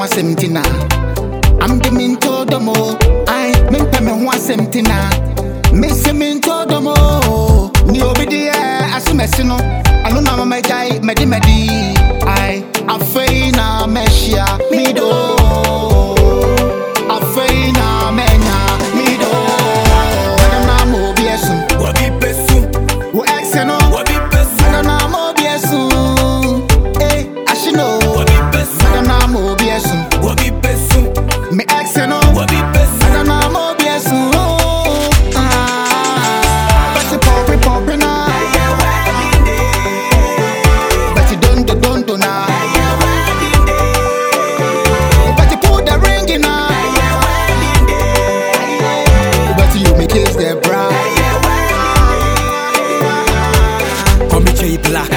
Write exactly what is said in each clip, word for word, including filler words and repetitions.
hoa semtina. I'm the minto domo. I mean me hoa semtina. Miss minto domo. Ni obidi asumesino. Anu na mama jai medi medi. I afei na meshia mido. Afei na menya mido. Madana mo biesu. Wabi besu. Wo exeno. Wabi besu. Madana mo biesu. Eh, ashino. Wabi besu. Madana mo biesu. Wabi besu. Me exeno. Wabi besu. Madana mo biesu. Ah, but you pop pop na. But you don't don't don't na. But you put the ring in na. But you make kiss the bride. Come me black.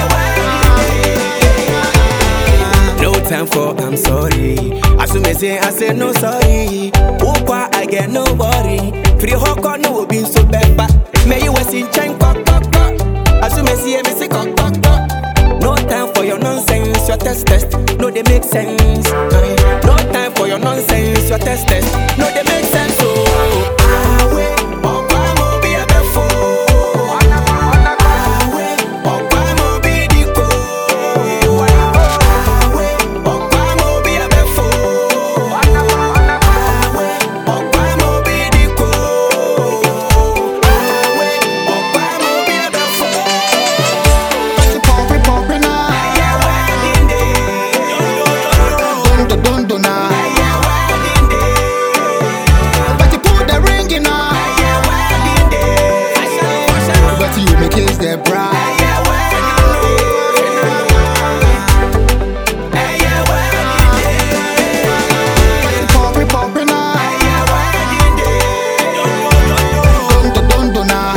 No time for I'm sorry. As soon as I say no sorry. Ukwa I get no worry. Free hoko no be so bad. May you was in chain cock cock cock. As soon as I say cock cock cock. No time for your nonsense, your test test. No they make sense. No time for your nonsense, your test test. No they make sense. Oh, ah we. Kiss the bride. Poppy poppy na. Don't don't don't na.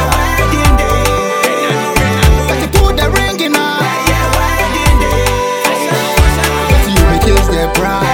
But you put the ring in na. But you make kiss the bride.